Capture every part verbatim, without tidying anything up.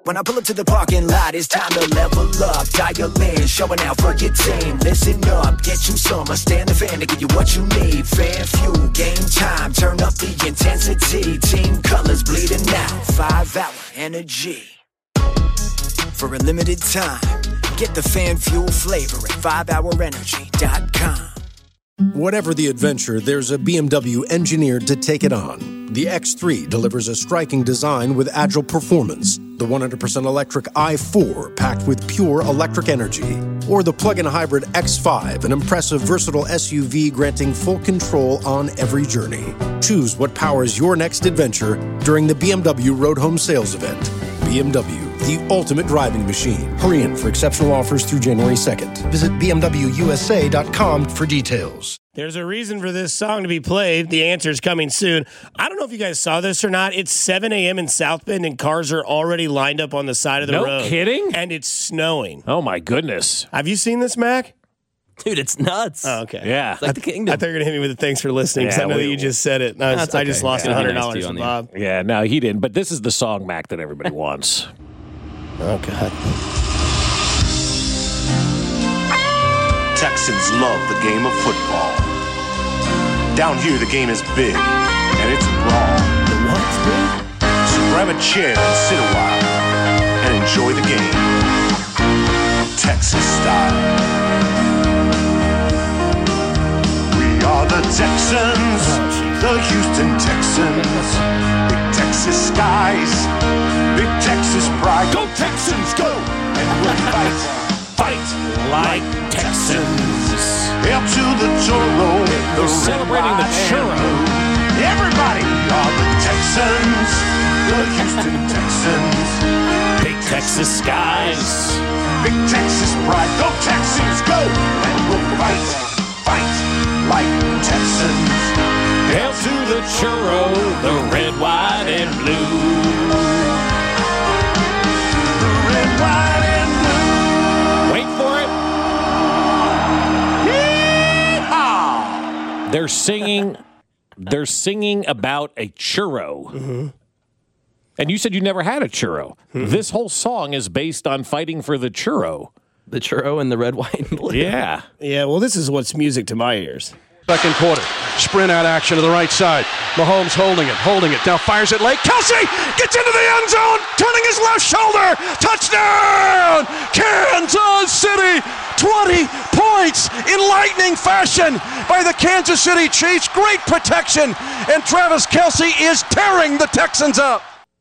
When I pull up to the parking lot, it's time to level up. Dial in, showing out for your team. Listen up, get you some. I stand the fan to give you what you need. Fan fuel, game time, turn up the intensity. Team colors bleeding out, five hour energy. For a limited time, get the fan fuel flavor at five hour energy dot com. Whatever the adventure, there's a B M W engineered to take it on. The X three delivers a striking design with agile performance. The one hundred percent electric i four, packed with pure electric energy. Or the plug-in hybrid X five, an impressive, versatile S U V granting full control on every journey. Choose what powers your next adventure during the B M W Road Home Sales Event. B M W, the ultimate driving machine. Hurry in for exceptional offers through January second. Visit b m w u s a dot com for details. There's a reason for this song to be played. The answer is coming soon. I don't know if you guys saw this or not. It's seven a.m. in South Bend, and cars are already lined up on the side of the no road. No kidding? And it's snowing. Oh, my goodness. Have you seen this, Mac? Dude, it's nuts. Oh, okay. Yeah. It's like I, the kingdom. I thought you were going to hit me with the thanks for listening, because Yeah, I know we, that you just said it. I, was, okay. I just lost yeah. one hundred Nice dollars to from you Bob. Yeah, no, he didn't. But this is the song, Mac, that everybody wants. Oh, God. Texans love the game of football. Down here, the game is big, and it's raw. The what's big? So grab a chair and sit a while, and enjoy the game. Texas style. We are the Texans, the Houston Texans. Big Texas skies, big Texas pride. Go Texans, go! And we'll fight, fight like Texans. Hail to the Toro, They're celebrating the churro. Everybody, we are the Texans, the Houston Texans. Big Texas skies. Big Texas pride, go Texans, go! And we'll fight, fight like Texans. Hail to the churro, the red, white, and blue. The red, white, and blue. Wait for it. Yeehaw! They're singing. They're singing about a churro. Mm-hmm. And you said you never had a churro. Mm-hmm. This whole song is based on fighting for the churro. The churro and the red, white, and blue. Yeah. Yeah, well, this is what's music to my ears. Second quarter. Sprint out action to the right side. Mahomes holding it, holding it. Now fires it late. Kelsey gets into the end zone, turning his left shoulder. Touchdown! Kansas City! twenty points in lightning fashion by the Kansas City Chiefs. Great protection. And Travis Kelsey is tearing the Texans up.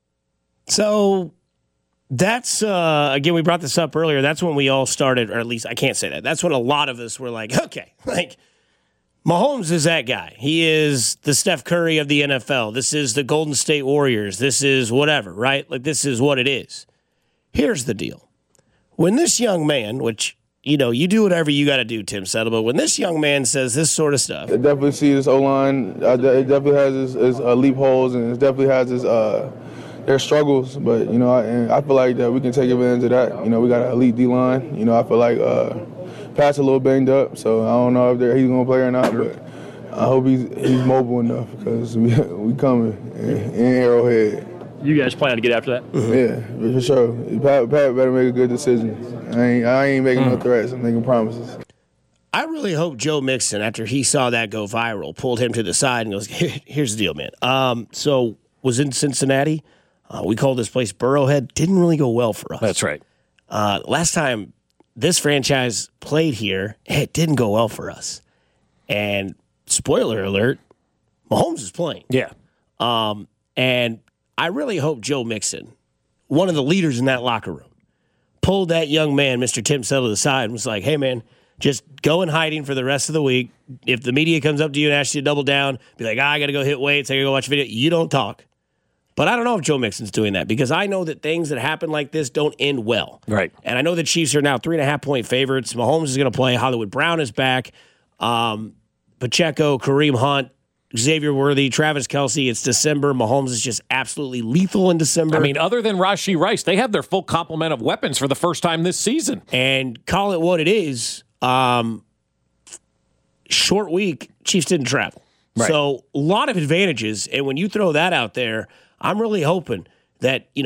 So that's, uh, again, we brought this up earlier. That's when we all started, or at least I can't say that. That's when a lot of us were like, okay, like, Mahomes is that guy. He is the Steph Curry of the N F L. This is the Golden State Warriors. This is whatever, right? Like, this is what it is. Here's the deal. When this young man, which, you know, you do whatever you got to do, Tim Settle, but when this young man says this sort of stuff. I definitely see this O-line. Uh, it definitely has its, its uh, leapholes, and it definitely has its, uh, their struggles. But, you know, I, and I feel like that we can take advantage of that. You know, we got an elite D-line. You know, I feel like uh, Pat's a little banged up, so I don't know if he's going to play or not, but I hope he's he's mobile enough because we, we coming in, in Arrowhead. You guys plan to get after that? Mm-hmm. Yeah, for sure. Pat, Pat better make a good decision. I ain't, I ain't making mm. no threats. I'm making promises. I really hope Joe Mixon, after he saw that go viral, pulled him to the side and goes, Here, here's the deal, man. Um, so was in Cincinnati. Uh, we called this place Burrowhead. Didn't really go well for us. That's right. Uh, last time this franchise played here, it didn't go well for us. And spoiler alert, Mahomes is playing. Yeah. Um, and I really hope Joe Mixon, one of the leaders in that locker room, pulled that young man, Mister Tim Settle, to the side and was like, hey, man, just go in hiding for the rest of the week. If the media comes up to you and asks you to double down, be like, ah, I got to go hit weights, I got to go watch a video. You don't talk. But I don't know if Joe Mixon's doing that because I know that things that happen like this don't end well. Right. And I know the Chiefs are now three and a half point favorites. Mahomes is going to play. Hollywood Brown is back. Um, Pacheco, Kareem Hunt, Xavier Worthy, Travis Kelsey. It's December. Mahomes is just absolutely lethal in December. I mean, other than Rashee Rice, they have their full complement of weapons for the first time this season. And call it what it is. Um, short week, Chiefs didn't travel. Right. So a lot of advantages. And when you throw that out there, I'm really hoping that, you know,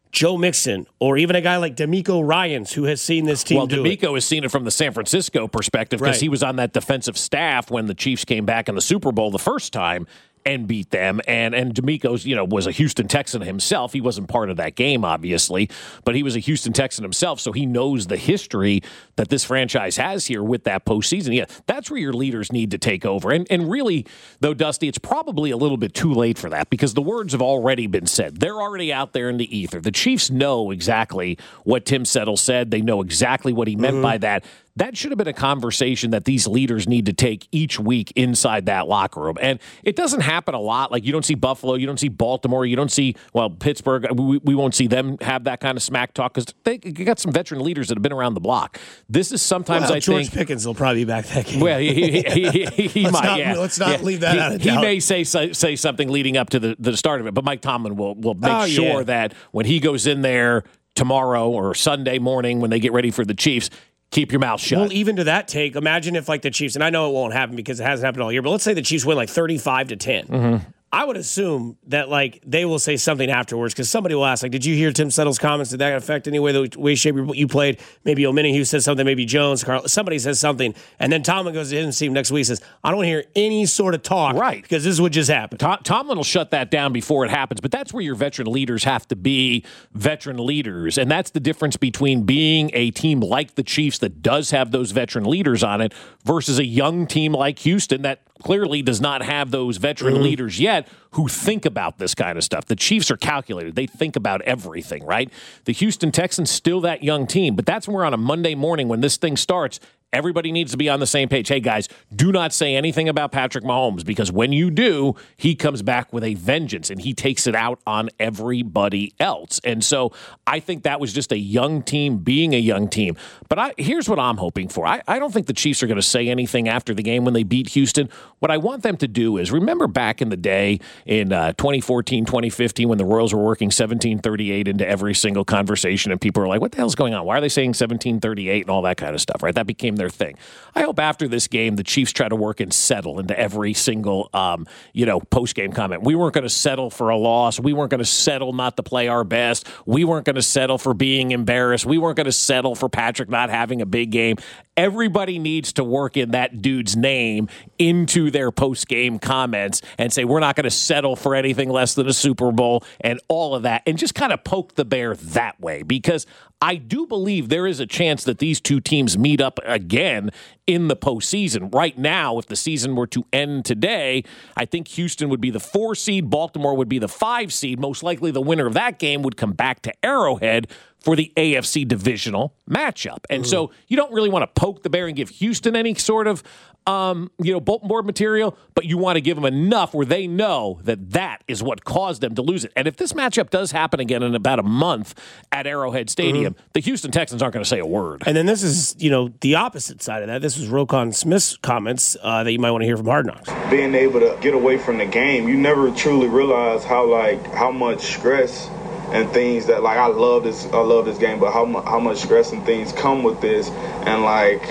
Joe Mixon, or even a guy like D'Amico Ryans, who has seen this team well, do D'Amico it. has seen it from the San Francisco perspective because Right. he was on that defensive staff when the Chiefs came back in the Super Bowl the first time and beat them. And and D'Amico's, you know, was a Houston Texan himself. He wasn't part of that game, obviously, but he was a Houston Texan himself, so he knows the history that this franchise has here with that postseason. Yeah, that's where your leaders need to take over. And and really, though, Dusty, it's probably a little bit too late for that because the words have already been said. They're already out there in the ether. The Chiefs know exactly what Tim Settle said. They know exactly what he meant mm-hmm. by that. That should have been a conversation that these leaders need to take each week inside that locker room. And it doesn't happen a lot. Like, you don't see Buffalo, you don't see Baltimore, you don't see, well, Pittsburgh. We, we won't see them have that kind of smack talk because they got some veteran leaders that have been around the block. This is sometimes, well, I George think. George Pickens will probably be back that game. Well, he, he, he, he, he let's might, not, yeah. Let's not yeah. leave that he, out of He doubt. may say, say say something leading up to the, the start of it, but Mike Tomlin will, will make oh, sure yeah. that when he goes in there tomorrow or Sunday morning when they get ready for the Chiefs, keep your mouth shut. Well, even to that take, imagine if like the Chiefs, and I know it won't happen because it hasn't happened all year, but let's say the Chiefs win like thirty-five to ten. Mm-hmm. I would assume that like they will say something afterwards because somebody will ask, like, did you hear Tim Settle's comments? Did that affect any way, the way, shape you played? Maybe O'Menihue says something, maybe Jones, Carl, somebody says something, and then Tomlin goes to his team next week and says, I don't want to hear any sort of talk, right? Because this is what just happened. Tom, Tomlin will shut that down before it happens, but that's where your veteran leaders have to be veteran leaders, and that's the difference between being a team like the Chiefs that does have those veteran leaders on it versus a young team like Houston that clearly does not have those veteran mm-hmm. leaders yet who think about this kind of stuff. The Chiefs are calculated. They think about everything, right? The Houston Texans, still that young team, but that's when we're on a Monday morning when this thing starts. Everybody needs to be on the same page. Hey, guys, do not say anything about Patrick Mahomes because when you do, he comes back with a vengeance and he takes it out on everybody else. And so I think that was just a young team being a young team. But I, here's what I'm hoping for. I, I don't think the Chiefs are going to say anything after the game when they beat Houston. What I want them to do is remember back in the day in uh, twenty fourteen, twenty fifteen when the Royals were working seventeen thirty-eight into every single conversation and people were like, what the hell's going on? Why are they saying seventeen thirty-eight and all that kind of stuff, right? That became their thing. I hope after this game, the Chiefs try to work and settle into every single, um, you know, post-game comment. We weren't going to settle for a loss. We weren't going to settle not to play our best. We weren't going to settle for being embarrassed. We weren't going to settle for Patrick not having a big game. Everybody needs to work in that dude's name into their post-game comments and say, we're not going to settle for anything less than a Super Bowl and all of that, and just kind of poke the bear that way, because I do believe there is a chance that these two teams meet up again in the postseason. Right now, if the season were to end today, I think Houston would be the four seed, Baltimore would be the five seed. Most likely the winner of that game would come back to Arrowhead for the A F C divisional matchup. And mm. so you don't really want to poke the bear and give Houston any sort of um, you know, bulletin board material, but you want to give them enough where they know that that is what caused them to lose it. And if this matchup does happen again in about a month at Arrowhead Stadium, mm-hmm. the Houston Texans aren't going to say a word. And then this is, you know, the opposite side of that. This was Roquan Smith's comments uh, that you might want to hear from Hard Knocks. Being able to get away from the game, you never truly realize how, like, how much stress and things that, like, I love this, I love this game, but how much, how much stress and things come with this, and like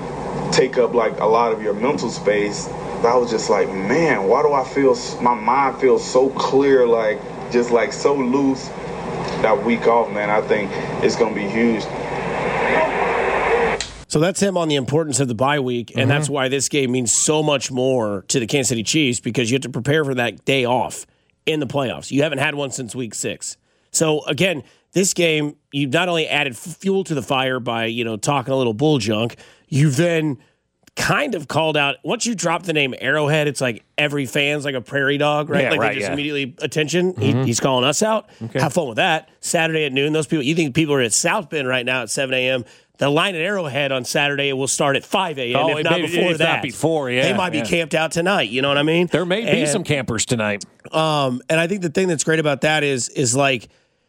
take up like a lot of your mental space. I was just like, man, why do I feel, my mind feels so clear, like just like so loose. That week off, man, I think it's going to be huge. So that's him on the importance of the bye week, and mm-hmm. that's why this game means so much more to the Kansas City Chiefs, because you have to prepare for that day off in the playoffs. You haven't had one since week six. So, again, this game, you've not only added fuel to the fire by, you know, talking a little bull junk, you've then kind of called out, once you drop the name Arrowhead, it's like every fan's like a prairie dog, right? Yeah, like right, they just yeah. immediately attention. Mm-hmm. He, he's calling us out. Okay. Have fun with that. Saturday at noon, those people, you think people are at South Bend right now at seven a.m., the line at Arrowhead on Saturday will start at five a.m., oh, if not may, before if that. Not before, yeah. They might yeah. be camped out tonight, you know what I mean? There may be and, some campers tonight. Um, and I think the thing that's great about that is, is like,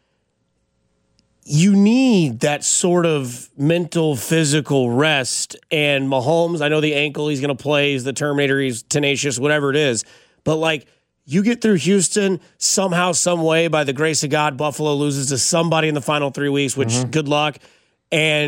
you need that sort of mental, physical rest. And Mahomes, I know the ankle, he's going to play, he's the Terminator, he's tenacious, whatever it is. But, like, you get through Houston somehow, some way, by the grace of God, Buffalo loses to somebody in the final three weeks, which, mm-hmm. good luck. And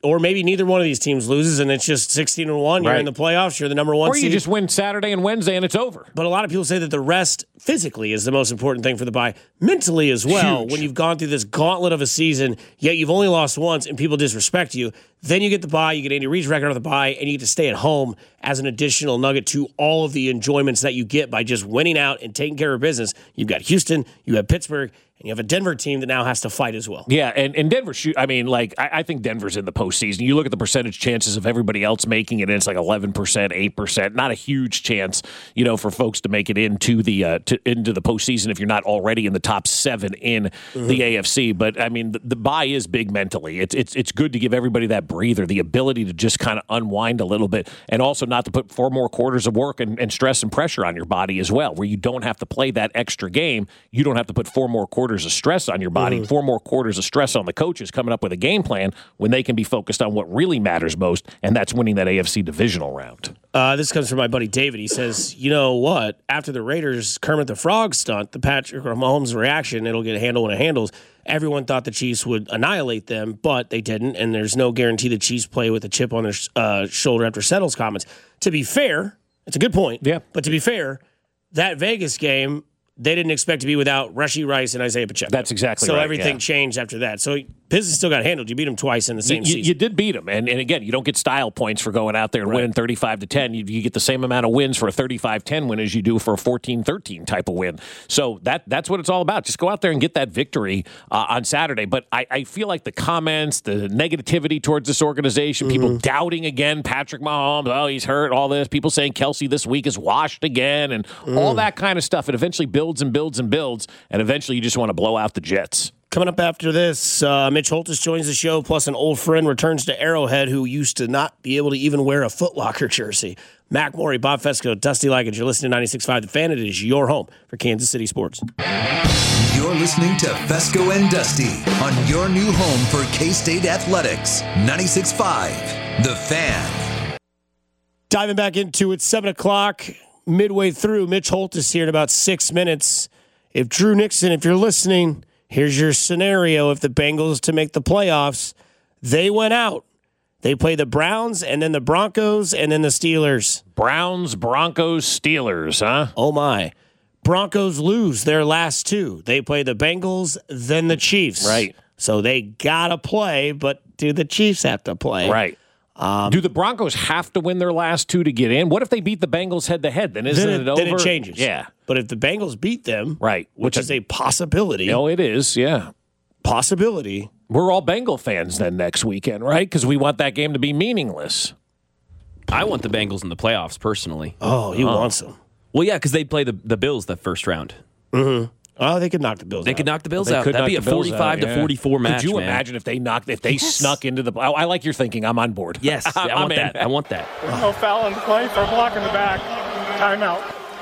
or maybe neither one of these teams loses, and it's just sixteen and one. You're Right. in the playoffs. You're the number one Or you seed. just win Saturday and Wednesday and it's over. But a lot of people say that the rest physically is the most important thing for the bye. Mentally as well, Huge. when you've gone through this gauntlet of a season, yet you've only lost once and people disrespect you, then you get the bye, you get Andy Reid's record on the bye, and you get to stay at home as an additional nugget to all of the enjoyments that you get by just winning out and taking care of business. You've got Houston, you have Pittsburgh, and you have a Denver team that now has to fight as well. Yeah, and, and Denver, shoot, I mean, like, I, I think Denver's in the postseason. You look at the percentage chances of everybody else making it, and it's like eleven percent, eight percent. Not a huge chance, you know, for folks to make it into the uh, to, into the postseason if you're not already in the top seven in mm-hmm. the A F C. But, I mean, the, the bye is big mentally. It's, it's, it's good to give everybody that breather, the ability to just kind of unwind a little bit, and also not to put four more quarters of work and, and stress and pressure on your body as well, where you don't have to play that extra game. You don't have to put four more quarters of stress on your body, mm-hmm. four more quarters of stress on the coaches coming up with a game plan when they can be focused on what really matters most, and that's winning that A F C divisional round. Uh, this comes from my buddy David. He says, you know what? After the Raiders Kermit the Frog stunt, the Patrick Mahomes reaction, it'll get handled when it handles. Everyone thought the Chiefs would annihilate them, but they didn't, and there's no guarantee the Chiefs play with a chip on their uh, shoulder after Settle's comments. To be fair, it's a good point. Yeah. But to be fair, that Vegas game, they didn't expect to be without Rashee Rice and Isaiah Pacheco. That's exactly so right. So everything yeah. changed after that. So Pizzas still got handled. You beat them twice in the same you, season. You did beat them. And, and again, you don't get style points for going out there and right. winning thirty-five to ten. You, you get the same amount of wins for a thirty-five ten win as you do for a fourteen thirteen type of win. So that that's what it's all about. Just go out there and get that victory uh, on Saturday. But I, I feel like the comments, the negativity towards this organization, mm-hmm. people doubting again Patrick Mahomes, oh, he's hurt, all this, people saying Kelsey this week is washed again, and mm. all that kind of stuff. It eventually builds and builds and builds, and eventually you just want to blow out the Jets. Coming up after this, uh, Mitch Holthus joins the show, plus an old friend returns to Arrowhead who used to not be able to even wear a Foot Locker jersey. Mac Morey, Bob Fesco, Dusty Likens. You're listening to ninety-six point five The Fan. It is your home for Kansas City sports. You're listening to Fesco and Dusty on your new home for K-State Athletics. ninety-six point five The Fan. Diving back into it, seven o'clock, midway through. Mitch Holthus here in about six minutes. If Drew Nixon, if you're listening, here's your scenario. If the Bengals to make the playoffs, they went out. They play the Browns and then the Broncos and then the Steelers. Browns, Broncos, Steelers, huh? Oh, my. Broncos lose their last two. They play the Bengals, then the Chiefs. Right. So they got to play, but do the Chiefs have to play? Right. Um, do the Broncos have to win their last two to get in? What if they beat the Bengals head-to-head? Then isn't then it, it over? Then it changes. Yeah. But if the Bengals beat them, right, which, which is a possibility. Oh, it is, yeah. Possibility. We're all Bengal fans then next weekend, right? Because we want that game to be meaningless. I want the Bengals in the playoffs, personally. Oh, he oh. wants them. Well, yeah, because they play the, the Bills the first round. Mm-hmm. Oh, they could knock the Bills they out. They could knock the Bills well, out. That'd be a forty-five to forty-four match, Could you man. imagine if they knocked, if they yes. snuck into the... I, I like your thinking. I'm on board. Yes, I, I want that. I want that. There's no foul in the play for a block in the back. Timeout.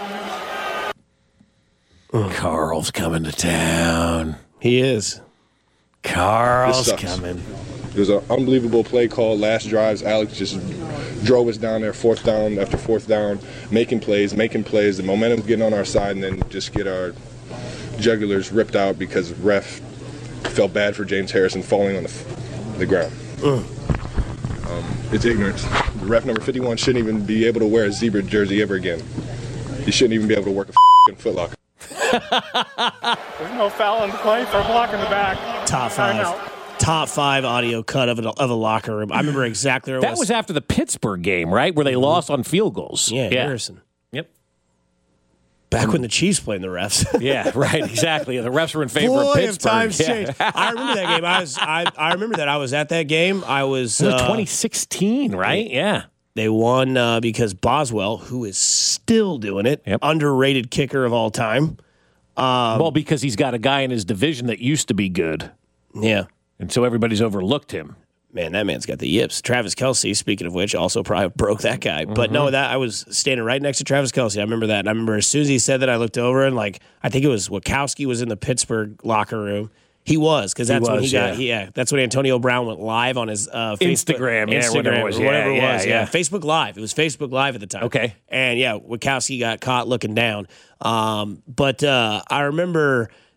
Carl's coming to town. He is. Carl's coming. It was an unbelievable play call. Last drives, Alex just drove us down there, fourth down after fourth down, making plays, making plays. The momentum's getting on our side, and then just get our jugulars ripped out because ref felt bad for James Harrison falling on the, the ground. Mm. Um, it's ignorance. The ref number fifty-one shouldn't even be able to wear a zebra jersey ever again. He shouldn't even be able to work a f***ing Foot Locker. There's no foul in the play for a block in the back. Top five. Top five audio cut of a, of a locker room. I remember exactly where it that was. was after the Pittsburgh game, right? Where they mm-hmm. lost on field goals. Yeah, yeah, Harrison. Yep. Back when the Chiefs played the refs. yeah, right, exactly. The refs were in favor Boy, of Pittsburgh. If times yeah. changed. I remember that game. I was. I, I remember that I was at that game. I was. It was uh, twenty sixteen, right? They, yeah. They won uh, because Boswell, who is still doing it, yep. underrated kicker of all time. Um, well, because he's got a guy in his division that used to be good. Yeah. And so everybody's overlooked him. Man, that man's got the yips. Travis Kelce, speaking of which, also probably broke that guy. Mm-hmm. But no, that I was standing right next to Travis Kelce. I remember that. And I remember as soon as he said that, I looked over and, like, I think it was Wachowski was in the Pittsburgh locker room. He was, because that's he was, when he yeah. got, he, yeah, that's when Antonio Brown went live on his uh, Facebook. Instagram, yeah, Instagram, whatever it was. or whatever yeah, it was. Yeah, Yeah, yeah. Facebook Live. It was Facebook Live at the time. Okay. And, yeah, Wachowski got caught looking down. Um, but uh, I remember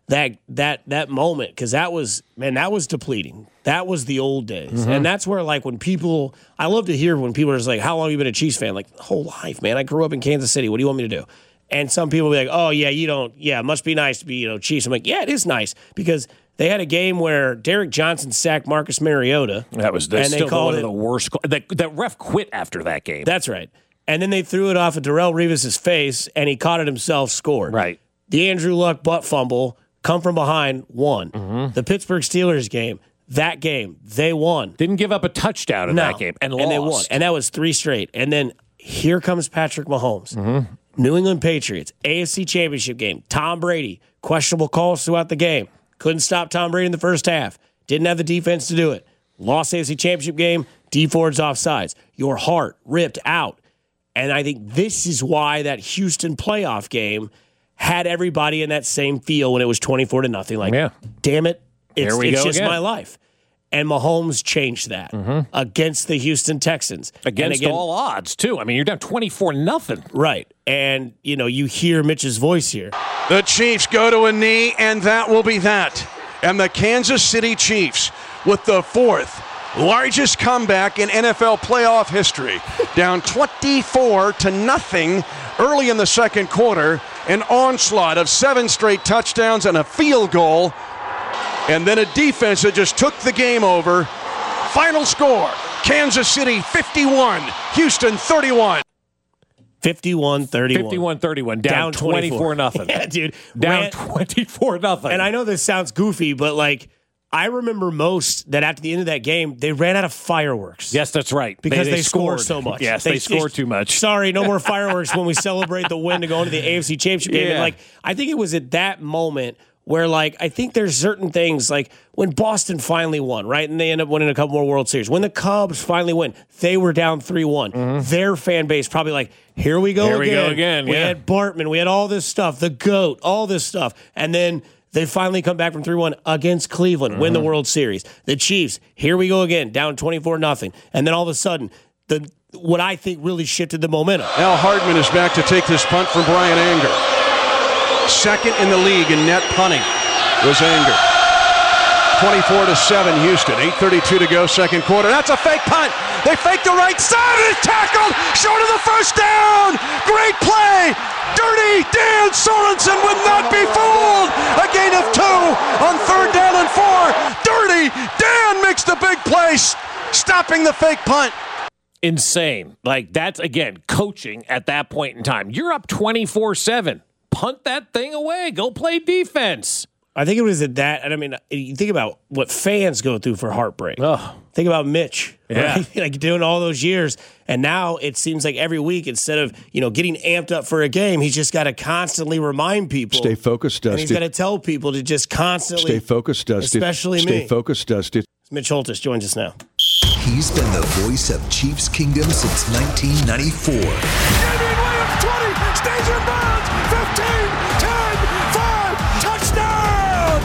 that that that moment, because that was, man, that was depleting. That was the old days. Mm-hmm. And that's where, like, when people, I love to hear when people are just like, how long have you been a Chiefs fan? Like, whole life, man. I grew up in Kansas City. What do you want me to do? And some people will be like, oh, yeah, you don't, yeah, it must be nice to be, you know, Chiefs. I'm like, yeah, it is nice, because they had a game where Derek Johnson sacked Marcus Mariota. That was the, and still they called one it, of the worst. That, that ref quit after that game. That's right. And then they threw it off of Darrelle Revis' face, and he caught it himself, scored. Right. The Andrew Luck butt fumble, come from behind, won. Mm-hmm. The Pittsburgh Steelers game, that game, they won. Didn't give up a touchdown in no. that game and, and lost. they won. And that was three straight. And then here comes Patrick Mahomes. Mm-hmm. New England Patriots, A F C Championship game. Tom Brady, questionable calls throughout the game. Couldn't stop Tom Brady in the first half. Didn't have the defense to do it. Lost A F C Championship game, D Ford's offsides. Your heart ripped out. And I think this is why that Houston playoff game had everybody in that same feel when it was twenty-four to nothing. Like, yeah. damn it, it's, we it's go just again. my life. And Mahomes changed that mm-hmm. against the Houston Texans. Against again, all odds, too. I mean, you're down twenty-four nothing. Right. And, you know, you hear Mitch's voice here. The Chiefs go to a knee, and that will be that. And the Kansas City Chiefs, with the fourth largest comeback in N F L playoff history, down twenty-four to nothing early in the second quarter, an onslaught of seven straight touchdowns and a field goal, and then a defense that just took the game over. Final score, Kansas City fifty-one, Houston thirty-one. fifty-one thirty-one. fifty-one thirty-one, down, Down twenty-four nothing. Yeah, dude. Down Ran, twenty-four nothing. And I know this sounds goofy, but like, I remember most that after the end of that game, they ran out of fireworks. Yes, that's right. Because they, they, they scored scored so much. Yes, they, they scored too much. Sorry, no more fireworks when we celebrate the win to go into the A F C Championship game. Yeah. And like, I think it was at that moment where, like, I think there's certain things, like when Boston finally won, right? And they end up winning a couple more World Series. When the Cubs finally win, they were down three one. Mm-hmm. Their fan base probably like, here we go here again. Here we go again, We yeah. had Bartman. We had all this stuff. The GOAT, all this stuff. And then they finally come back from three one against Cleveland, mm-hmm. win the World Series. The Chiefs, here we go again, down twenty-four nothing. And then all of a sudden, the what I think really shifted the momentum. Al Hardman is back to take this punt from Brian Anger. Second in the league in net punting was Anger. twenty-four to seven Houston, eight thirty-two to go, second quarter. That's a fake punt. They fake the right side, and it's tackled short of the first down. Great play. Dirty Dan Sorensen would not be fooled. A gain of two on third down and four. Dirty Dan makes the big play, stopping the fake punt. Insane. Like, that's, again, coaching at that point in time. You're up twenty-four seven. Punt that thing away. Go play defense. I think it was at that, and I mean, you think about what fans go through for heartbreak. Oh. Think about Mitch, yeah. right? Like doing all those years, and now it seems like every week, instead of you know getting amped up for a game, he's just got to constantly remind people. Stay focused, Dusty. And he's got to tell people to just constantly stay focused, Dusty. Especially Stay me. focused, Dusty. Mitch Holthus joins us now. He's been the voice of Chiefs Kingdom since nineteen ninety-four. Damian Williams, twenty, stays in bounds, fifteen, ten, five, touchdown!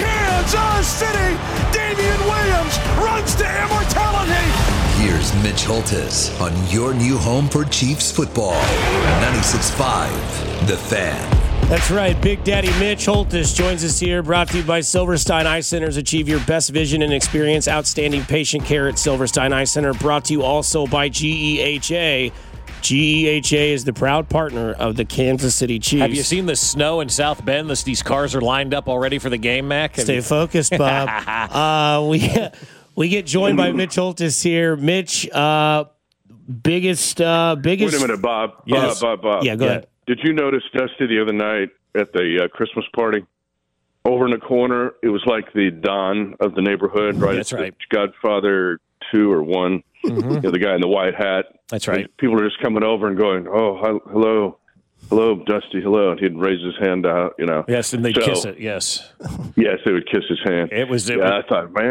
Kansas City, Damian Williams runs to immortality. Here's Mitch Holthus on your new home for Chiefs football. ninety-six point five, The Fan. That's right. Big Daddy Mitch Holthus joins us here, brought to you by Silverstein Eye Centers. Achieve your best vision and experience outstanding patient care at Silverstein Eye Center. Brought to you also by G E H A. G E H A is the proud partner of the Kansas City Chiefs. Have you seen the snow in South Bend? This, these cars are lined up already for the game, Mac. Have Stay you... focused, Bob. uh, we we get joined by Mitch Holthus here. Mitch, uh, biggest, uh, biggest. Wait a minute, Bob. Yes. Bob, Bob, Bob. Yeah, go yeah. ahead. Did you notice, Dusty, the other night at the uh, Christmas party? Over in the corner, it was like the Don of the neighborhood, right? That's right. Godfather two or one, mm-hmm. you know, the guy in the white hat. That's right. And people are just coming over and going, oh, hi, hello, hello, Dusty, hello. And he'd raise his hand out, you know. Yes, and they'd so, kiss it, yes. Yes, they would kiss his hand. It was. It yeah, was, I thought, man,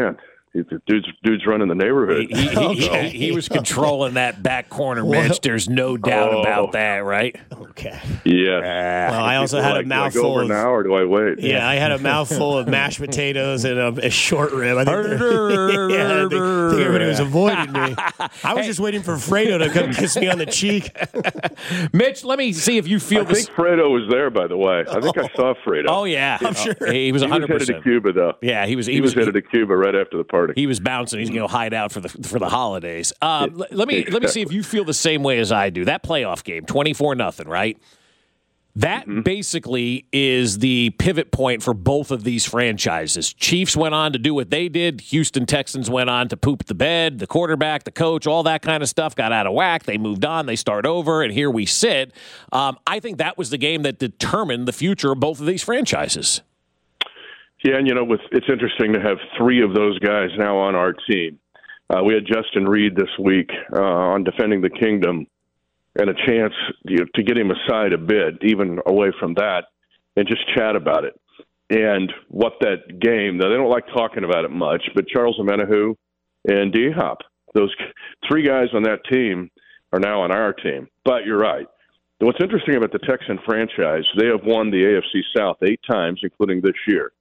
He, the dude's dude's running the neighborhood. He, he, he, he was controlling that back corner, Mitch. There's no doubt Oh. about that, right? Okay. Yeah. Well, I also had like, a mouthful like over of now, or do I wait? Yeah, I had a mouthful of mashed potatoes and a, a short rib. I think, yeah, I think, I think everybody was avoiding me. I was just waiting for Fredo to come kiss me on the cheek. Mitch, let me see if you feel I this. think Fredo was there, by the way. I think I saw Fredo. Oh, yeah. I'm sure. He was He was one hundred headed to percent. Cuba, though. Yeah, he was. He, He was was headed to Cuba right after the party. He was bouncing. He's going to go hide out for the for the holidays. Um, let, let me let me see if you feel the same way as I do. That playoff game, twenty-four nothing, right? That Mm-hmm. basically is the pivot point for both of these franchises. Chiefs went on to do what they did. Houston Texans went on to poop the bed. The quarterback, the coach, all that kind of stuff got out of whack. They moved on. They start over, and here we sit. Um, I think that was the game that determined the future of both of these franchises. Yeah, and you know, with, it's interesting to have three of those guys now on our team. Uh, we had Justin Reed this week uh, on Defending the Kingdom, and a chance you know, to get him aside a bit, even away from that, and just chat about it. And what that game, they don't like talking about it much, but Charles Omenihu and D-Hop, those three guys on that team are now on our team. But you're right. What's interesting about the Texan franchise, they have won the A F C South eight times, including this year.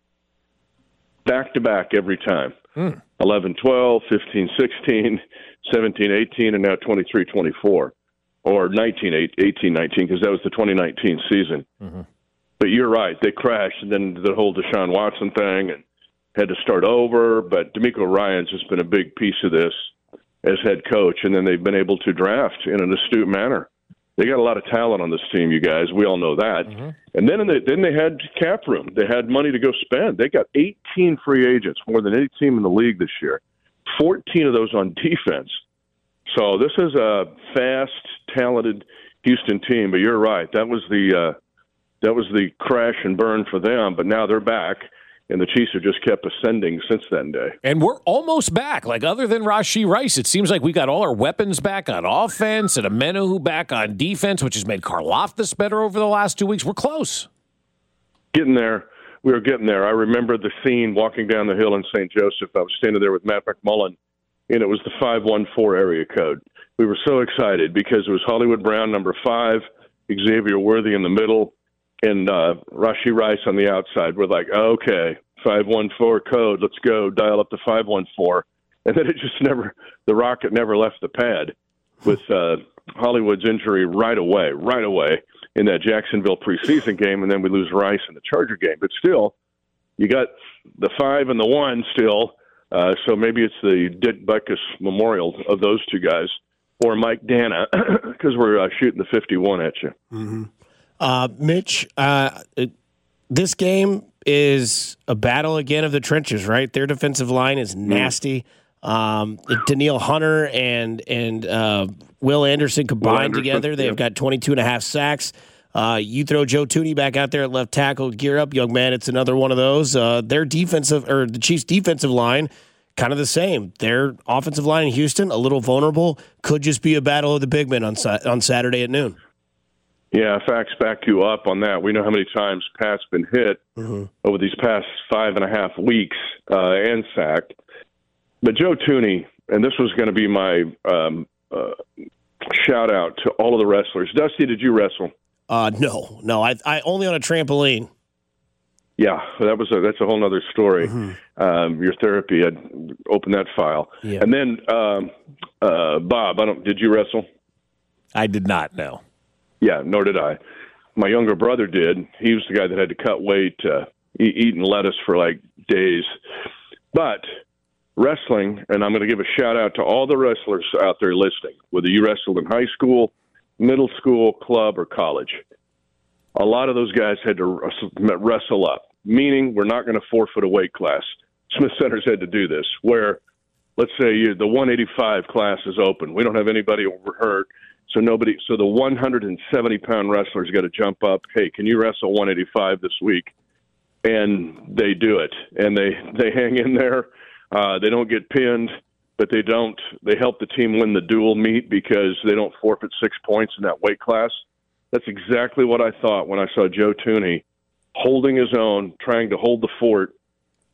Back-to-back every time. Hmm. eleven twelve, fifteen sixteen, seventeen eighteen, and now twenty-three twenty-four. Or nineteen eighteen nineteen, because that was the twenty nineteen season. Mm-hmm. But you're right. They crashed, and then the whole Deshaun Watson thing, and had to start over. But DeMeco Ryans has been a big piece of this as head coach, and then they've been able to draft in an astute manner. They got a lot of talent on this team, you guys. We all know that. Mm-hmm. And then in the, then they had cap room. They had money to go spend. They got eighteen free agents, more than any team in the league this year. fourteen of those on defense. So this is a fast, talented Houston team. But you're right. That was the uh, that was the crash and burn for them. But now they're back. And the Chiefs have just kept ascending since that day. And we're almost back. Like, other than Rashee Rice, it seems like we got all our weapons back on offense and Omenihu back on defense, which has made Karlaftis better over the last two weeks. We're close. Getting there. We were getting there. I remember the scene walking down the hill in Saint Joseph. I was standing there with Matt McMullen, and it was the five one four area code. We were so excited because it was Hollywood Brown, number five, Xavier Worthy in the middle, and uh, Rashee Rice on the outside. We're like, okay, five one four code, let's go, dial up to five one four. And then it just never, the rocket never left the pad with uh, Hollywood's injury right away, right away in that Jacksonville preseason game, and then we lose Rice in the Charger game. But still, you got the five and the one still, uh, so maybe it's the Dick Butkus memorial of those two guys, or Mike Dana, because we're uh, shooting the fifty-one at you. Mm-hmm. Uh, Mitch, uh, it, this game is a battle again of the trenches, right? Their defensive line is nasty. Um, Danielle Hunter and and uh, Will Anderson combined Will Anderson, together, they've yeah. got twenty-two and a half sacks. Uh, you throw Joe Thuney back out there at left tackle, gear up, young man. It's another one of those. Uh, their defensive, or the Chiefs' defensive line, kind of the same. Their offensive line in Houston, a little vulnerable. Could just be a battle of the big men on on Saturday at noon. Yeah, facts back you up on that. We know how many times Pat's been hit mm-hmm. over these past five and a half weeks uh, and sacked. But Joe Thuney, and this was going to be my um, uh, shout out to all of the wrestlers. Dusty, did you wrestle? Uh, no, no, I, I only on a trampoline. Yeah, that was a, that's a whole other story. Mm-hmm. Um, your therapy had opened that file, yeah. and then um, uh, Bob, I don't. Did you wrestle? I did not. No. Yeah, nor did I. My younger brother did. He was the guy that had to cut weight, uh, eat, eating lettuce for like days. But wrestling, and I'm going to give a shout out to all the wrestlers out there listening, whether you wrestled in high school, middle school, club, or college. A lot of those guys had to wrestle up, meaning we're not going to forfeit a weight class. Smith Center's had to do this, where let's say you, the one eighty-five class is open. We don't have anybody overhurt. So nobody. So the one hundred seventy pound wrestlers got to jump up. Hey, can you wrestle one eighty-five this week? And they do it, and they they hang in there. Uh, they don't get pinned, but they don't. They help the team win the dual meet because they don't forfeit six points in that weight class. That's exactly what I thought when I saw Joe Thuney holding his own, trying to hold the fort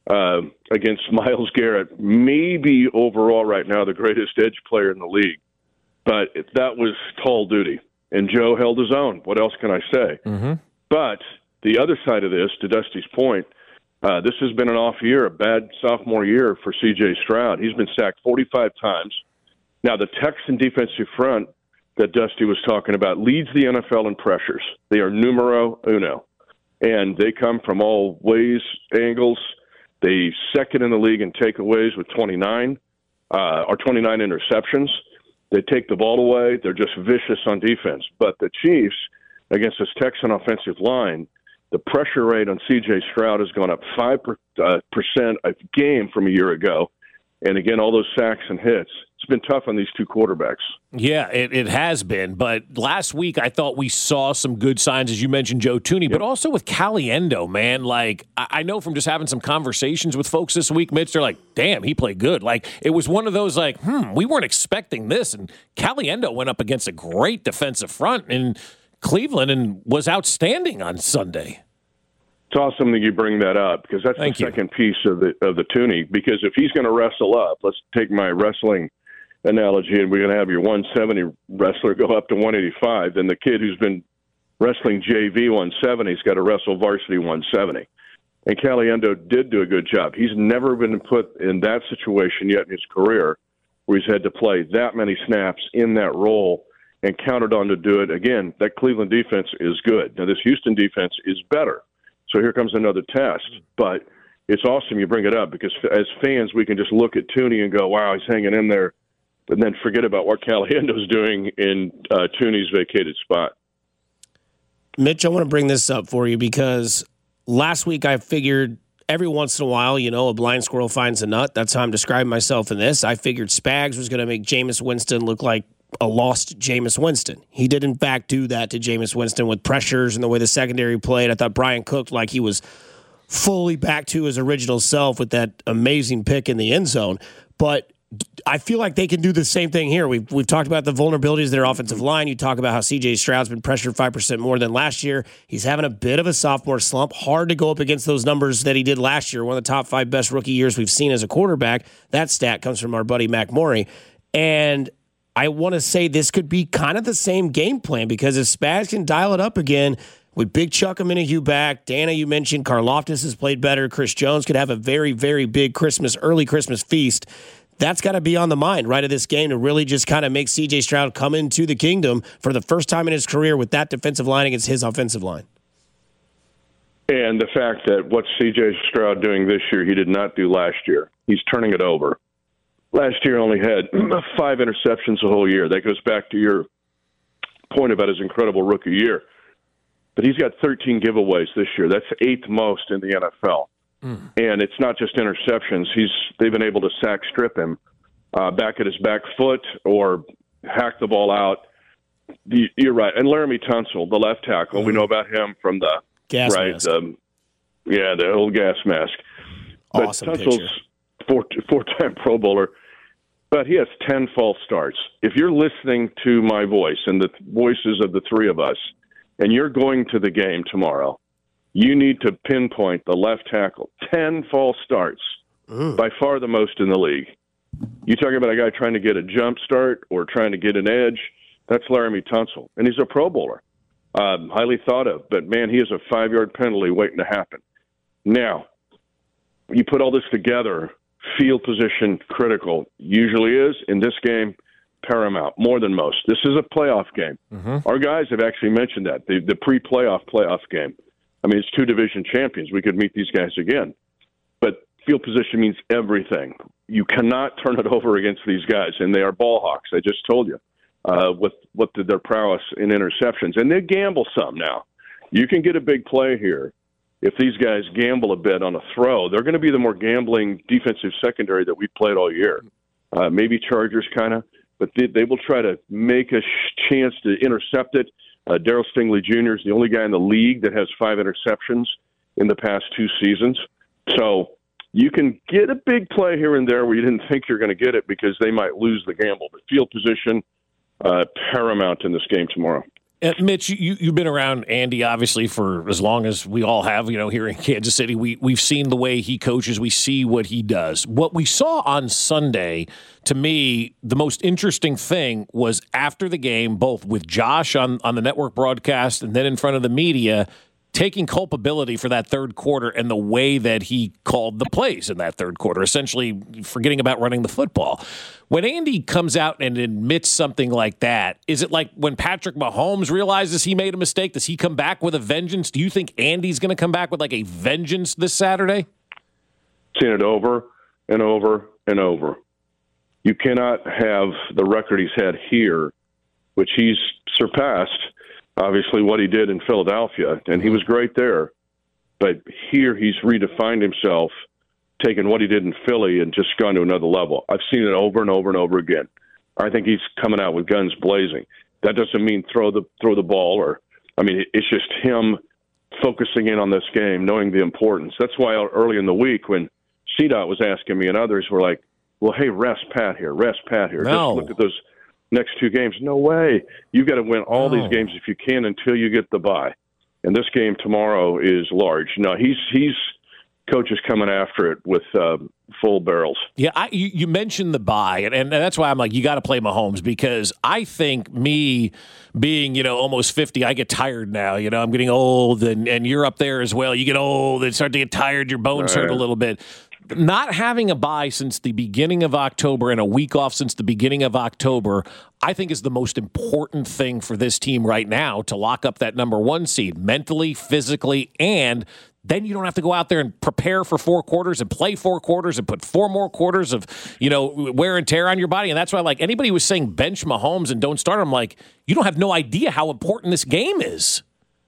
uh, against Myles Garrett, maybe overall right now the greatest edge player in the league. But that was tall duty, and Joe held his own. What else can I say? Mm-hmm. But the other side of this, to Dusty's point, uh, this has been an off year, a bad sophomore year for C J Stroud. He's been sacked forty-five times. Now, the Texan defensive front that Dusty was talking about leads the N F L in pressures. They are numero uno, and they come from all ways, angles. They second in the league in takeaways with twenty-nine, uh, or twenty-nine interceptions. They take the ball away. They're just vicious on defense. But the Chiefs, against this Texan offensive line, the pressure rate on C J Stroud has gone up five percent a game from a year ago. And again, all those sacks and hits. It's been tough on these two quarterbacks. Yeah, it, it has been. But last week, I thought we saw some good signs, as you mentioned, Joe Thuney, yep. but also with Caliendo, man. Like, I, I know from just having some conversations with folks this week, Mitch, they're like, damn, he played good. Like, it was one of those, like, hmm, we weren't expecting this. And Caliendo went up against a great defensive front in Cleveland and was outstanding on Sunday. It's awesome that you bring that up, because that's Thank the you. second piece of the of the Thuney. Because if he's going to wrestle up, let's take my wrestling analogy, and we're going to have your one seventy wrestler go up to one eighty-five, then the kid who's been wrestling J V one seventy's got to wrestle varsity one seventy. And Caliendo did do a good job. He's never been put in that situation yet in his career where he's had to play that many snaps in that role and counted on to do it. Again, that Cleveland defense is good. Now, this Houston defense is better. So here comes another test. But it's awesome you bring it up, because as fans, we can just look at Thuney and go, wow, he's hanging in there, and then forget about what Caliendo's doing in uh, Thuney's vacated spot. Mitch, I want to bring this up for you because last week I figured every once in a while, you know, a blind squirrel finds a nut. That's how I'm describing myself in this. I figured Spags was going to make Jameis Winston look like a lost Jameis Winston. He did, in fact, do that to Jameis Winston with pressures and the way the secondary played. I thought Brian Cook, like he was fully back to his original self with that amazing pick in the end zone. But I feel like they can do the same thing here. We've, we've talked about the vulnerabilities of their offensive line. You talk about how C J Stroud's been pressured five percent more than last year. He's having a bit of a sophomore slump. Hard to go up against those numbers that he did last year. One of the top five best rookie years we've seen as a quarterback. That stat comes from our buddy Mac Morey. And I want to say this could be kind of the same game plan, because if Spags can dial it up again with Big Chuck Minihue back, Dana, you mentioned, Karlaftis has played better, Chris Jones could have a very, very big Christmas, early Christmas feast. That's got to be on the mind, right, of this game, to really just kind of make C J Stroud come into the kingdom for the first time in his career with that defensive line against his offensive line. And the fact that what C J Stroud doing this year, he did not do last year. He's turning it over. Last year only had five interceptions the whole year. That goes back to your point about his incredible rookie year. But he's got thirteen giveaways this year. That's eighth most in the N F L. Mm. And it's not just interceptions. He's they've been able to sack strip him uh, back at his back foot or hack the ball out. You're right. And Laramie Tunsil, the left tackle, mm. we know about him from the gas right, mask. Um, yeah, the old gas mask. Awesome but Tunsil's picture. Four, four-time Pro Bowler, but he has ten false starts. If you're listening to my voice and the voices of the three of us, and you're going to the game tomorrow, you need to pinpoint the left tackle. ten false starts, mm. by far the most in the league. You talking about a guy trying to get a jump start or trying to get an edge, that's Laramie Tunsil, and he's a Pro Bowler, um, highly thought of. But, man, he has a five-yard penalty waiting to happen. Now, you put all this together, field position critical, usually is. In this game, paramount, more than most. This is a playoff game. Mm-hmm. Our guys have actually mentioned that, the, the pre-playoff playoff game. I mean, it's two division champions. We could meet these guys again. But field position means everything. You cannot turn it over against these guys, and they are ball hawks, I just told you, uh, with what the, their prowess in interceptions. And they gamble some now. You can get a big play here. If these guys gamble a bit on a throw, they're going to be the more gambling defensive secondary that we've played all year. Uh, maybe Chargers kind of, but they, they will try to make a sh- chance to intercept it. Uh, Darryl Stingley Junior is the only guy in the league that has five interceptions in the past two seasons. So you can get a big play here and there where you didn't think you're going to get it because they might lose the gamble. But field position, uh, paramount in this game tomorrow. Uh, Mitch, you, you've been around Andy, obviously, for as long as we all have, you know, here in Kansas City. We, we've seen the way he coaches. We see what he does. What we saw on Sunday, to me, the most interesting thing was after the game, both with Josh on, on the network broadcast and then in front of the media, taking culpability for that third quarter and the way that he called the plays in that third quarter, essentially forgetting about running the football. When Andy comes out and admits something like that, is it like when Patrick Mahomes realizes he made a mistake, does he come back with a vengeance? Do you think Andy's going to come back with like a vengeance this Saturday? Seen it over and over and over. You cannot have the record he's had here, which he's surpassed, obviously, what he did in Philadelphia, and he was great there. But here he's redefined himself, taken what he did in Philly and just gone to another level. I've seen it over and over and over again. I think he's coming out with guns blazing. That doesn't mean throw the throw the ball, or I mean, it's just him focusing in on this game, knowing the importance. That's why early in the week when C DOT was asking me and others were like, well, hey, rest Pat here, rest Pat here. No. Just look at those next two games. No way. You've got to win all no. these games if you can until you get the bye. And this game tomorrow is large. No, he's he's coach is coming after it with uh, full barrels. Yeah, I, you, you mentioned the bye, and, and that's why I'm like, you got to play Mahomes, because I think me being, you know, almost fifty, I get tired now. You know, I'm getting old, and, and you're up there as well. You get old and start to get tired. Your bones right. hurt a little bit. Not having a bye since the beginning of October and a week off since the beginning of October, I think is the most important thing for this team right now to lock up that number one seed mentally, physically, and then you don't have to go out there and prepare for four quarters and play four quarters and put four more quarters of, you know, wear and tear on your body. And that's why, like, anybody who was saying bench Mahomes and don't start him, like, you don't have no idea how important this game is.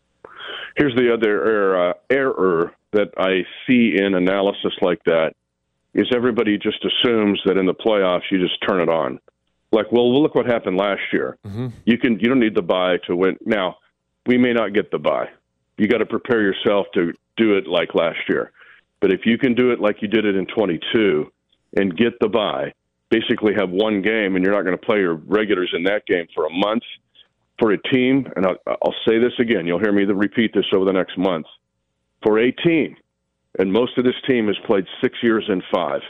Here's the other error, uh, error that I see in analysis like that is everybody just assumes that in the playoffs you just turn it on. Like, well, look what happened last year. Mm-hmm. You can you don't need the bye to win. Now, we may not get the bye. You got to prepare yourself to do it like last year. But if you can do it like you did it in twenty-two and get the bye, basically have one game and you're not going to play your regulars in that game for a month, for a team, and I'll, I'll say this again, you'll hear me repeat this over the next month, for a team, and most of this team has played six years in five.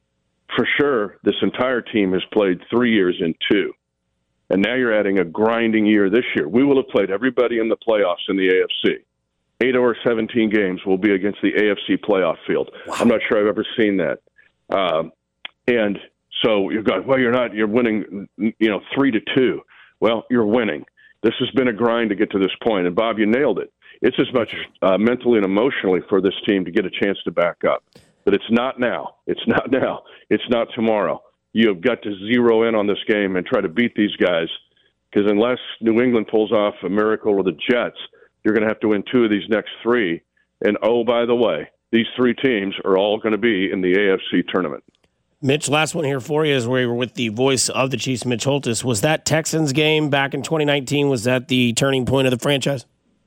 For sure, this entire team has played three years in two. And now you're adding a grinding year this year. We will have played everybody in the playoffs in the A F C. Eight or seventeen games will be against the A F C playoff field. Wow. I'm not sure I've ever seen that. Um, and so you're going, well, you're not, you're winning, you know, three to two. Well, you're winning. This has been a grind to get to this point. And Bob, you nailed it. It's as much uh, mentally and emotionally for this team to get a chance to back up. But it's not now. It's not now. It's not tomorrow. You have got to zero in on this game and try to beat these guys, because unless New England pulls off a miracle or the Jets, you're going to have to win two of these next three. And, oh, by the way, these three teams are all going to be in the A F C tournament. Mitch, last one here for you is where you were with the voice of the Chiefs, Mitch Holthus. Was that Texans game back in twenty nineteen, was that the turning point of the franchise?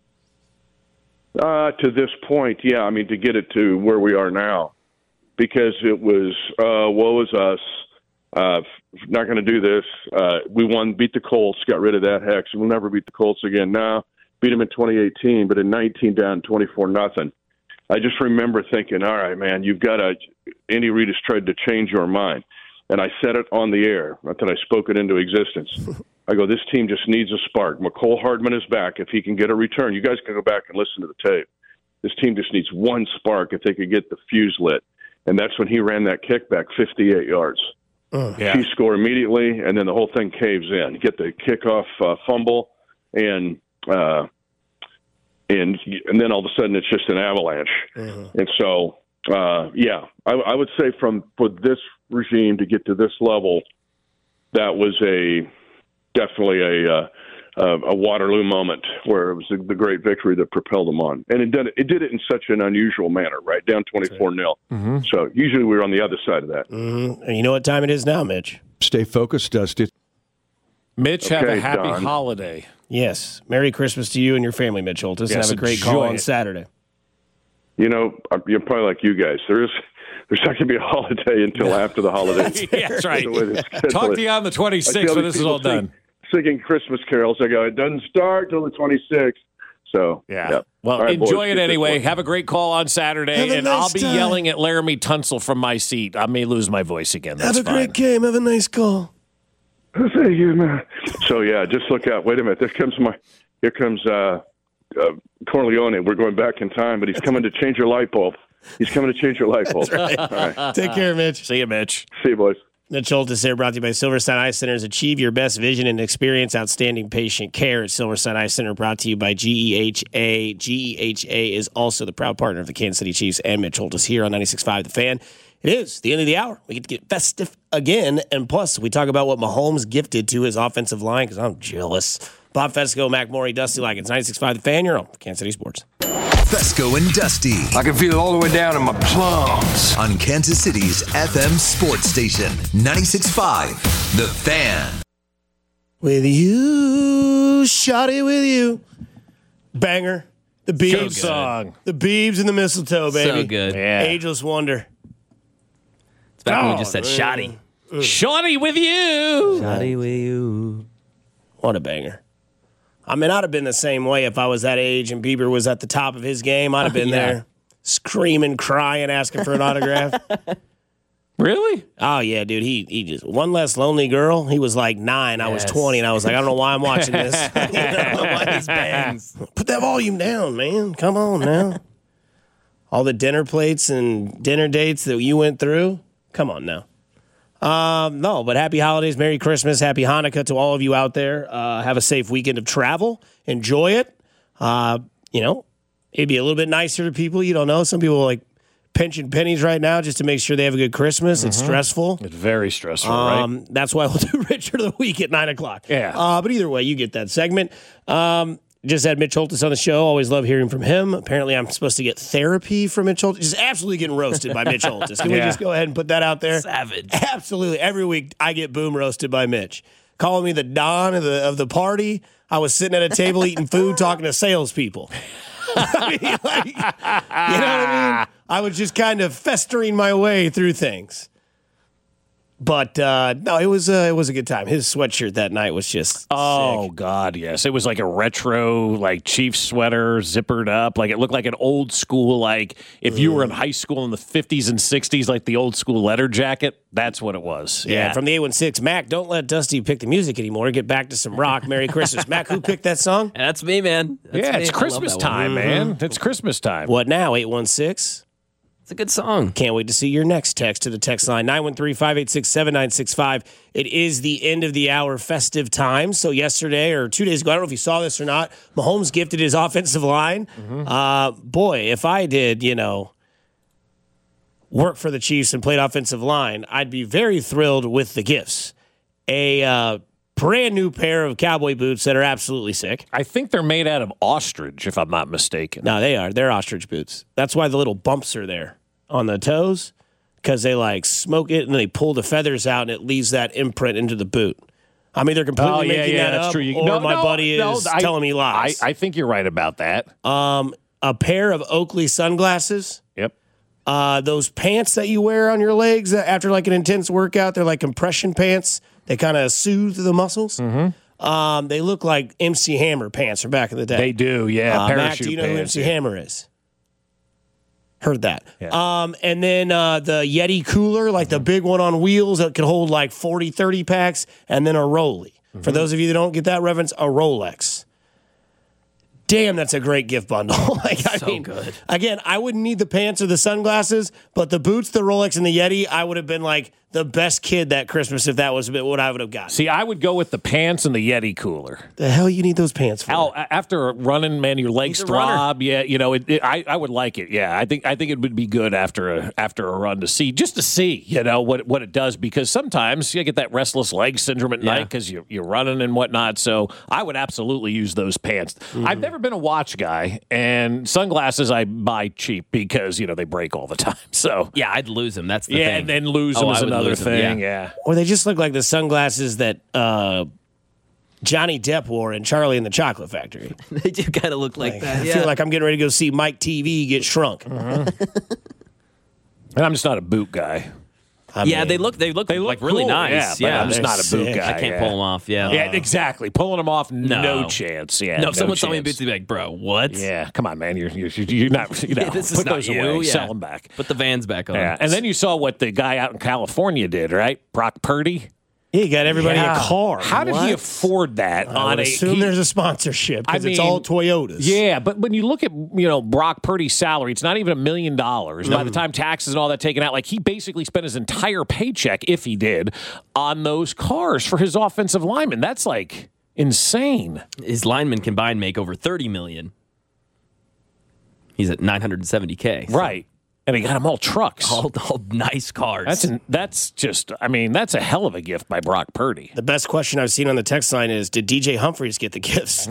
Uh, to this point, yeah. I mean, to get it to where we are now, because it was, uh, woe is us, uh, not going to do this. Uh, we won, beat the Colts, got rid of that hex, and we'll never beat the Colts again. Now, beat them in twenty eighteen, but in nineteen down twenty-four nothing. I just remember thinking, all right, man, you've got to, Andy Reid has tried to change your mind. And I said it on the air, not that I spoke it into existence. I go, this team just needs a spark. McCole Hardman is back. If he can get a return, you guys can go back and listen to the tape. This team just needs one spark if they could get the fuse lit. And that's when he ran that kickback fifty-eight yards. Uh, yeah. He scored immediately, and then the whole thing caves in. Get the kickoff uh, fumble, and uh, and and then all of a sudden it's just an avalanche. uh-huh. And so, uh, yeah, I, I would say from for this regime to get to this level, that was a definitely a uh, a Waterloo moment where it was the, the great victory that propelled them on, and it did it did it in such an unusual manner, right down twenty-four nil. Mm-hmm. So usually we're on the other side of that. Mm-hmm. And you know what time it is now, Mitch? Stay focused, Dusty. Mitch, have Okay, a happy Don. holiday. Yes. Merry Christmas to you and your family, Mitch Holthus. Yes, and have a great enjoy call on it. Saturday. You know, you're probably like you guys. There is there's not going to be a holiday until after the holidays. Yeah, that's right. The way they schedule Talk it. to you on the I twenty-sixth see all when these this is all people done. singing Christmas carols. I go, it doesn't start till the twenty-sixth. So, yeah. yeah. Well, right, enjoy boys, it anyway. Have a great call on Saturday, and nice I'll be time. yelling at Laramie Tunsil from my seat. I may lose my voice again. That's Have a fine. great game. Have a nice call. Thank you, man. So, yeah, just look out. Wait a minute. There comes my, here comes uh, uh, Corleone. We're going back in time, but he's coming to change your light bulb. He's coming to change your light bulb. Right. All right. Take care, Mitch. See you, Mitch. See you, boys. Mitch Holtis here, brought to you by Silverstein Eye Centers. Achieve your best vision and experience outstanding patient care at Silverstein Eye Center, brought to you by G E H A. G E H A is also the proud partner of the Kansas City Chiefs and Mitch Holtis here on ninety-six point five The Fan. It is the end of the hour. We get to get festive again, and plus we talk about what Mahomes gifted to his offensive line because I'm jealous. Bob Fesco, Mac Morey, Dusty Like. It's ninety-six point five The Fan. You're on Kansas City Sports. Fesco and Dusty. I can feel it all the way down in my plums. On Kansas City's F M sports station, ninety-six point five The Fan. With you, shawty with you. Banger. The Beebs so song. The Beebs and the Mistletoe, baby. So good. Yeah. Ageless Wonder. It's back oh, when we just said shoddy. Shawty with you. Shoddy with you. What a banger. I mean, I'd have been the same way if I was that age and Bieber was at the top of his game. I'd have been yeah. there screaming, crying, asking for an autograph. Really? Oh, yeah, dude. He he just, one less lonely girl. He was like nine. I Yes. was twenty, and I was like, I don't know why I'm watching this. You know, why these bangs? Put that volume down, man. Come on now. All the dinner plates and dinner dates that you went through. Come on now. Um, no, but happy holidays, Merry Christmas, Happy Hanukkah to all of you out there. Uh, have a safe weekend of travel. Enjoy it. Uh, you know, it'd be a little bit nicer to people. You don't know. Some people are like pinching pennies right now just to make sure they have a good Christmas. It's Mhm. stressful. It's very stressful, Um, right? That's why we'll do Richard of the Week at nine o'clock. Yeah. Uh, but either way, you get that segment. Um, just had Mitch Holtis on the show. Always love hearing from him. Apparently, I'm supposed to get therapy from Mitch Holtis. Just absolutely getting roasted by Mitch Holtis. Can we Yeah. just go ahead and put that out there? Savage. Absolutely. Every week, I get boom roasted by Mitch. Calling me the Don of the of the party. I was sitting at a table eating food, talking to salespeople. I mean, like, you know what I mean? I was just kind of festering my way through things. But uh, no, it was uh, it was a good time. His sweatshirt that night was just Oh, sick. God, yes. It was like a retro, like, Chiefs sweater, zippered up. Like, it looked like an old school, like, if you were in high school in the fifties and sixties, like the old school leather jacket, that's what it was. Yeah, from the eight one six. Mac, don't let Dusty pick the music anymore. Get back to some rock. Merry Christmas. Mac, who picked that song? That's me, man. That's yeah, me. it's I love Christmas that one. time, man. It's Christmas time. What now, eight one six? It's a good song. Can't wait to see your next text to the text line, nine one three, five eight six, seven nine six five. It is the end of the hour festive time. So yesterday or two days ago, I don't know if you saw this or not, Mahomes gifted his offensive line. Mm-hmm. Uh, boy, if I did, you know, work for the Chiefs and played offensive line, I'd be very thrilled with the gifts. A uh, brand new pair of cowboy boots that are absolutely sick. I think they're made out of ostrich, if I'm not mistaken. No, they are. They're ostrich boots. That's why the little bumps are there on the toes, because they like smoke it and then they pull the feathers out and it leaves that imprint into the boot. I'm either completely Oh, yeah, making yeah, that that's up true. You- or no, my no, buddy no, is I- telling me lies. I, I think you're right about that. um, a pair of Oakley sunglasses. Yep. Uh, those pants that you wear on your legs after like an intense workout, they're like compression pants. They kind of soothe the muscles. Mm-hmm. Um, they look like M C Hammer pants from back in the day. They do, yeah. Uh, Mac, Parachute do you know who M pants, C yeah. Hammer is? Heard that. Yeah. Um, and then uh, the Yeti cooler, like the big one on wheels that could hold like forty, thirty packs, and then a Rolly. Mm-hmm. For those of you that don't get that reference, a Rolex. Damn, that's a great gift bundle. like, I So mean, good. Again, I wouldn't need the pants or the sunglasses, but the boots, the Rolex, and the Yeti, I would have been like the best kid that Christmas if that was a bit what I would have gotten. See, I would go with the pants and the Yeti cooler. The hell you need those pants for? Al, a- after running, man, your legs He's a runner. throb. Yeah, you know, it, it, I I would like it. Yeah, I think I think it would be good after a after a run to see, just to see, you know, what what it does, because sometimes you get that restless leg syndrome at Yeah. night because you're you're running and whatnot. So I would absolutely use those pants. Mm-hmm. I've never been a watch guy, and sunglasses I buy cheap because you know they break all the time. So Yeah, I'd lose him. That's the yeah, thing. and then lose Oh, them I is would another lose 'em, thing. yeah. Yeah. Or they just look like the sunglasses that uh, Johnny Depp wore in Charlie and the Chocolate Factory. They do kind of look like, Like, that. I yeah. feel like I'm getting ready to go see Mike T V get shrunk. And I'm just not a boot guy. I yeah, mean, they look they look They look like really cool, nice. yeah, but Yeah, I'm just not a boot sick. guy. I can't yeah. pull them off. Yeah, Yeah, exactly. Pulling them off, no, No. chance. Yeah, no, no someone saw me in chance. boots and be like, "Bro, what? Yeah, come on, man. You're you're, you're not. You know, Yeah, this is put not those you. away. Yeah. Sell them back. Put the Vans back on." Yeah, and then you saw what the guy out in California did, right? Brock Purdy. Yeah, he got everybody Yeah. a car. How did What? he afford that? I on would a, assume he- there's a sponsorship I because it's mean, all Toyotas. Yeah, but when you look at you know Brock Purdy's salary, it's not even a million dollars. By the time taxes and all that taken out, like he basically spent his entire paycheck, if he did, on those cars for his offensive linemen. That's like insane. His linemen combined make over thirty million. He's at nine hundred seventy k. Right. And he got them all trucks. All, all nice cars. That's an, that's just, I mean, that's a hell of a gift by Brock Purdy. The best question I've seen on the text line is, did D J Humphries get the gifts?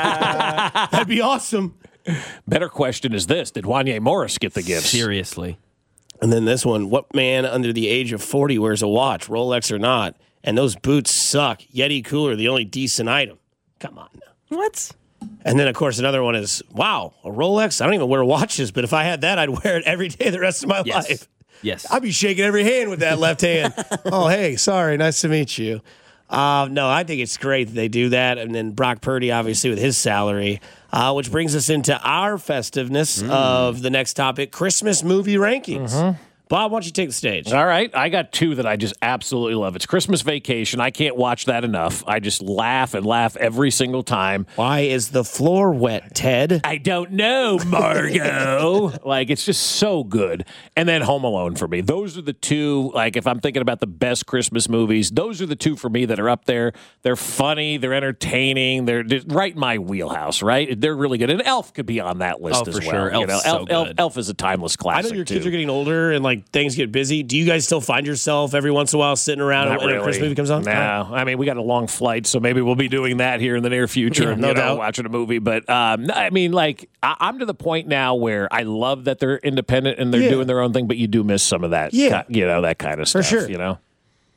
That'd be awesome. Better question is this: did Wanye Morris get the gifts? Seriously. And then this one, what man under the age of forty wears a watch, Rolex or not? And those boots suck. Yeti cooler, the only decent item. Come on now. What? And then, of course, another one is, wow, a Rolex? I don't even wear watches, but if I had that, I'd wear it every day the rest of my Yes. life. Yes. I'd be shaking every hand with that left hand. Oh, hey, sorry, nice to meet you. Uh, no, I think it's great that they do that. And then Brock Purdy, obviously, with his salary, uh, which brings us into our festiveness Mm. of the next topic, Christmas movie rankings. Mm-hmm. Bob, why don't you take the stage? All right. I got two that I just absolutely love. It's Christmas Vacation. I can't watch that enough. I just laugh and laugh every single time. Why is the floor wet, Ted? I don't know, Margot. Like, it's just so good. And then Home Alone for me. Those are the two, like, if I'm thinking about the best Christmas movies, those are the two for me that are up there. They're funny. They're entertaining. They're just right in my wheelhouse, right? They're really good. And Elf could be on that list Oh, as for well. sure. You Elf's know, so Elf, Elf, good. Elf is a timeless I classic, know your too. kids are getting older and like things get busy. Do you guys still find yourself every once in a while sitting around Not when really. a Christmas movie comes on? No, I mean we got a long flight, so maybe we'll be doing that here in the near future. Yeah, and, no you know, doubt. watching a movie. But um, no, I mean, like I, I'm to the point now where I love that they're independent and they're Yeah. doing their own thing, but you do miss some of that. Yeah. ki- you know that kind of For stuff. sure. You know,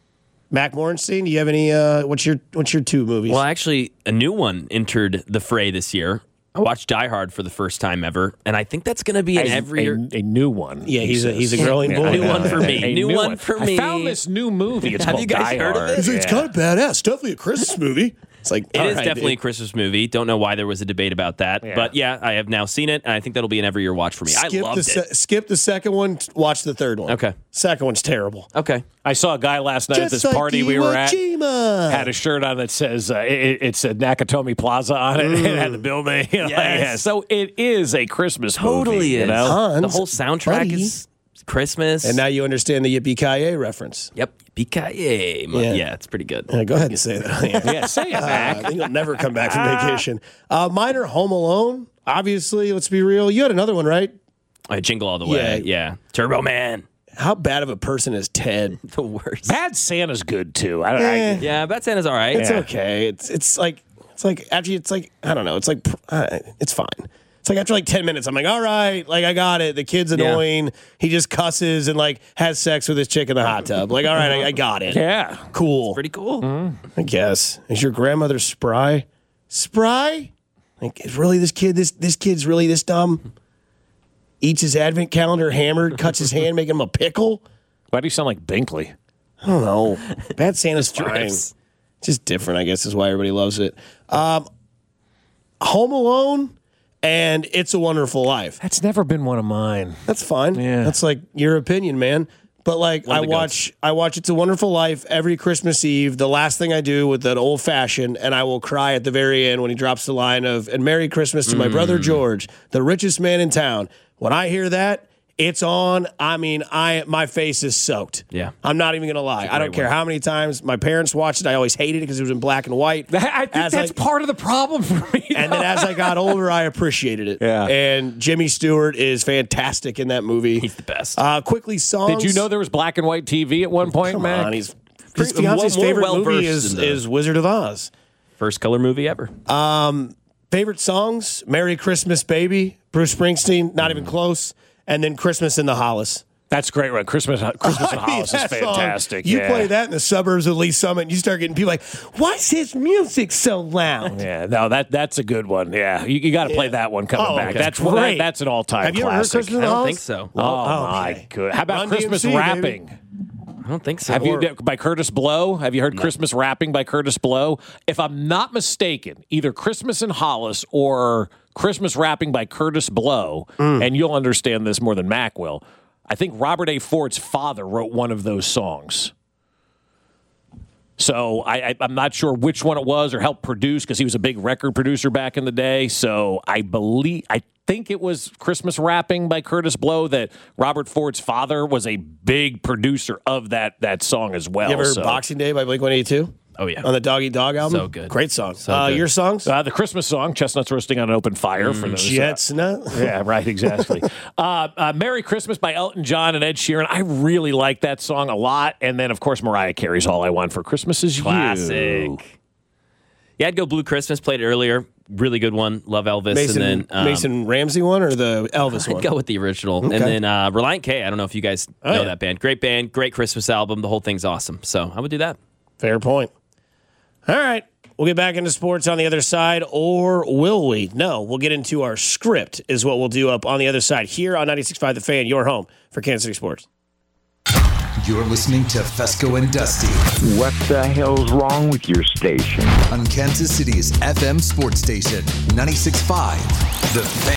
Mac Morenstein, do you have any? Uh, what's your What's your two movies? Well, actually, a new one entered the fray this year. I watched Die Hard for the first time ever, and I think that's going to be an a, every a, a new one. Yeah, he he's a- says. he's a growing boy. New one for me. A New one for me. I found this new movie. It's Have called you guys Die heard of Hard. it? It's, it's Yeah. kind of badass. Definitely a Christmas movie. It's like It all is right, definitely a dude. Christmas movie. Don't know why there was a debate about that, Yeah. but yeah, I have now seen it, and I think that'll be an every year watch for me. I Skip loved the it. se- skip the second one. Watch the third one. Okay. Second one's terrible. Okay. I saw a guy last night at Just this like party we were at. Iwo Jima. Had a shirt on that says uh, it, it said Nakatomi Plaza on it. It had the building. You know, like, Yes. yeah. So it is a Christmas Totally movie. is. You know? Hans, The whole soundtrack buddy. is Christmas. And now you understand the Yippee-Ki-Yay reference. yep. B K A. Yeah. Yeah. it's pretty good. Yeah, go ahead and say that. Yeah, say it, Uh, Mac. I think you'll never come back from vacation. Uh, mine are Home Alone. Obviously, let's be real. You had another one, right? I jingle all the way. Yeah. Yeah. Turbo Man. How bad of a person is Ted? The worst. Bad Santa's good too. I don't. Eh. I, Yeah, Bad Santa's all right. It's yeah. okay. It's it's like it's like actually it's like I don't know. It's like uh, it's fine. It's like after like ten minutes, I'm like, all right, like I got it. The kid's annoying. He just cusses and like has sex with his chick in the hot tub. Like, all right, I, I got it. yeah. Cool. Pretty cool. I guess. Is your grandmother spry? Spry? Like, is really this kid? This this kid's really this dumb? Eats his advent calendar hammered, cuts his hand, making him a pickle. Why do you sound like Binkley? I don't know. Bad Santa's fine. Drips. Just different, I guess, is why everybody loves it. Um, Home Alone and It's a Wonderful Life. That's never been one of mine. That's fine. Yeah. That's like your opinion, man. But like One I of the watch I watch It's a Wonderful Life every Christmas Eve. The last thing I do with that old fashioned, and I will cry at the very end when he drops the line of and Merry Christmas to my brother Mm. George, the richest man in town. When I hear that, it's on. I mean, I my face is soaked. Yeah. I'm not even gonna lie. I don't great care one. how many times my parents watched it. I always hated it because it was in black and white. I think As that's I- part of the problem for me. And then as I got older, I appreciated it. Yeah. And Jimmy Stewart is fantastic in that movie. He's the best. Uh, quickly, songs. Did you know there was black and white T V at one point, Come Mac? on, he's his Pretty- fiance's more favorite well-versed movie is, in the- is Wizard of Oz. First color movie ever. Favorite songs: "Merry Christmas, Baby," Bruce Springsteen, not even close, and then "Christmas in the Hollis." That's great, right? Christmas, Christmas in I mean, Hollis is that song, fantastic. You yeah. play that in the suburbs of Lee Summit, and you start getting people like, "Why's his music so loud?" Yeah, no, that that's a good one. Yeah, you, you got to play Yeah. that one coming Oh, back. okay. That's Great. that, that's an all time Have you ever heard classic. Christmas in I the don't Hollis? think so. Oh, Oh, my okay. good. How about Run Christmas D M C, rapping? don't think so. Have Or- you by Curtis Blow? Have you heard No. Christmas Rapping by Curtis Blow? If I'm not mistaken, either Christmas in Hollis or Christmas Rapping by Curtis Blow, Mm. and you'll understand this more than Mac will. I think Robert A. Ford's father wrote one of those songs. So I, I, I'm not sure which one it was or helped produce because he was a big record producer back in the day. So I believe, I think it was Christmas Rapping by Curtis Blow that Robert Ford's father was a big producer of that that song as well. You ever heard so. Boxing Day by Blink one eighty-two? Oh, yeah. On the Dog Eat Dog album? So good. Great song. So uh, good. Your songs? Uh, the Christmas song, Chestnuts Roasting on an Open Fire. for those, uh, Chestnut? yeah, right, exactly. uh, uh, Merry Christmas by Elton John and Ed Sheeran. I really like that song a lot. And then, of course, Mariah Carey's All I Want for Christmas Is You. Classic. Yeah, I'd go Blue Christmas. Played it earlier. Really good one. Love Elvis. Mason, and then um, Mason Ramsey one or the Elvis I'd one? go with the original. Okay. And then uh, Reliant K. I don't know if you guys Oh, know yeah. that band. Great band. Great Christmas album. The whole thing's awesome. So I would do that. Fair point. All right. We'll get back into sports on the other side, or will we? No, we'll get into our script is what we'll do up on the other side here on ninety-six point five The Fan, your home for Kansas City sports. You're listening to Fesco and Dusty What the hell's wrong with your station? on Kansas City's F M sports station, ninety-six point five The Fan.